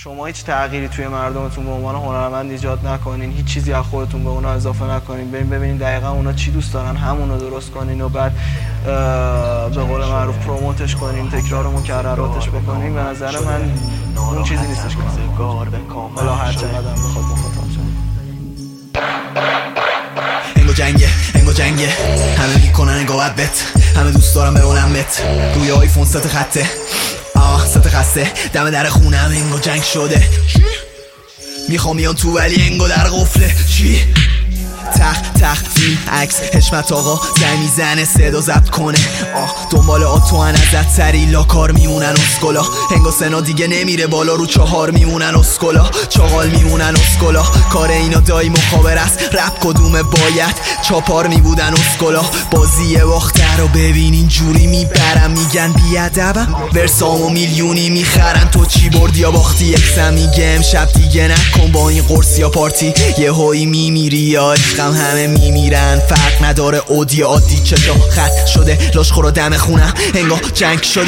شما هیچ تغییری توی مردمتون به عنوان هنرمند ایجاد نکنین، هیچ چیزی از خودتون به اونا اضافه نکنین، برین ببینین دقیقا اونا چی دوست دارن، همونو درست کنین و بعد به قول معروف پروموتش کنین، تکرار و مکرراتش بکنین. به نظر من اون چیزی نیستش که حالا هر چقدر بخواد مخاطب شه. انگو جنگه همه میکنن انگو بدبت، همه دوست دارم بمونمت روی آیفون ست خطه ست خسته دم در خونم انگو جنگ شده. میخوام بیان تو ولی انگو در قفله. چی؟ تخت عکس حشمت آقا زنگ میزنه صدا ضبط کنه. دنبال آتوان ازت سری لاکار میمونن اسکولا. انگو سنا دیگه نمیره بالا رو 4 میمونن اسکولا. چاقال میمونن اسکولا. کار اینا دایی مخابر است رپ کدومه باید چاپار میبودن اسکولا. بازی باخته رو ببین اینجوری میبرم میگن بیادبم ورسامو میلیونی میخرن. تو چی بردی یا باختی؟ یکسم میگه امشب دیگه نکن با این قرص یا پارتی یه هایی میمیری یا عشقم همه میمیرن. فرق نداره اودی عادی چشا خط شده لاشخورا دم خونم انگار جنگ شده.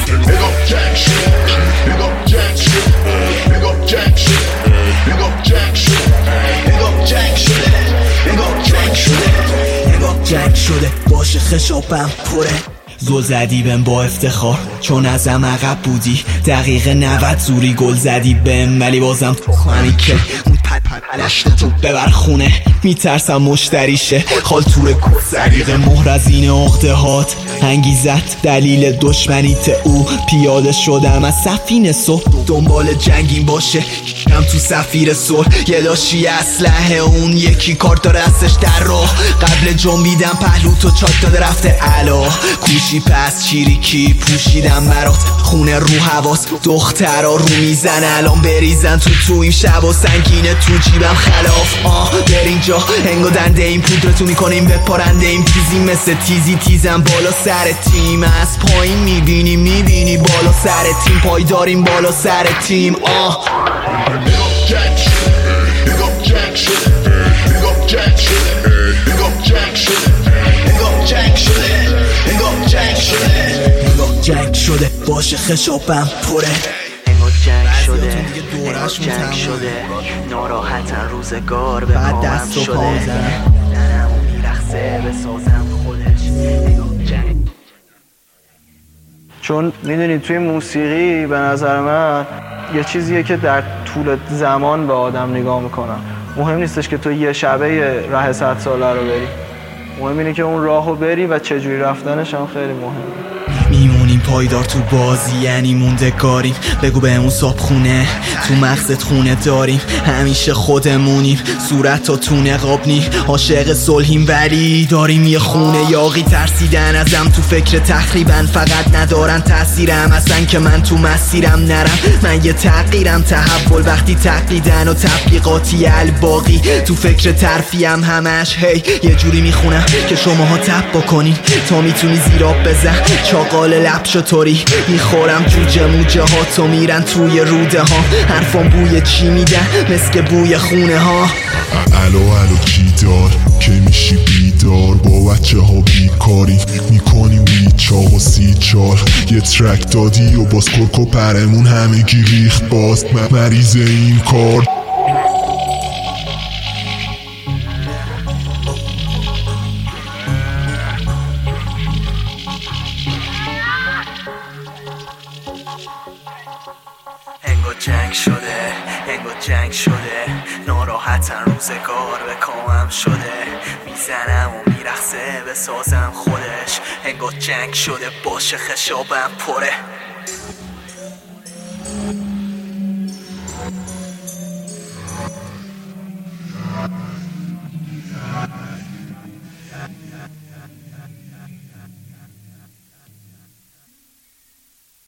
جنگ شده باشه خشابم پره. زل زدی بهم با افتخار چون ازم عقب بودی. دقیقه 90 زوری گل زدی بهم ولی بازم تو خانی که پلشتتو ببر خونه. میترسم مشتریشه خالتور کسریق مهر از این عقده هات انگیزت دلیل دشمنیت او. پیاده شدم از سفینه صبح دنبال جنگین باشه هم تو سفیر صلح. یه لاشی اسلحه اون یکی کارت داره دستش در راه. قبل جنبیدم پهلو تو چاک داده رفته علا. کوشی پس چیریکی پوشیدم برات خونه رو حواس. دخترها رو میزن الان بریزن تو این شب و سنگینه تو جیبم خلاف. بر اینجا انگو دنده این پودرتو میکنیم به پارنده این تیزی مثل تیزم بالا سر تیم. از پایین میبینی بالا سر تیم پای داریم بالا سر تیم. جنگ شده باشه خشابم پره. جنگ شده ناراحتن روزگار به پاهم شده. ننم میرخصه بسازم خودش. چون میدونید توی موسیقی به نظر من یه چیزیه که در طول زمان به آدم نگاه میکنن. مهم نیستش که تو یه شبه راه 100 ساله رو بری، مهم اینه که اون راهو بری و چجوری رفتنش هم خیلی مهمه. میمونیم پایدار تو بازی یعنی موندگاریم. بگو بهمون صاحب خونه تو مغزت خونه داریم. همیشه خودمونیم صورت تو نقاب نی. عاشق صلحیم ولی داریم یه خونه یاقی. ترسیدن ازم تو فکر تخریبن فقط ندارن تاثیرم اصلا که من تو مسیرم نرم. من یه تغییرم تحول وقتی تقلیدن و تبلیغاتی الباقی. تو فکر ترفیم همش هی یه جوری میخونم که شماها تب بکنین تا میتونی زیراب بزن. چاقال لب شطوری میخورم جوجه موجه ها تو میرن توی روده ها. حرفان بوی چی میدن مسک بوی خونه ها. الو کی دار که میشی بیدار با بچه ها بیکاری میکنیم بیچاق و 34. یه ترک دادی و باز کرکو پرمون همگی ریخت باز مریض این کار. انگو جنگ شده ناراحتن روزگار به کامم شده. میزنم و میرخصه بسازم خودش. انگو جنگ شده باشه خشابم پره.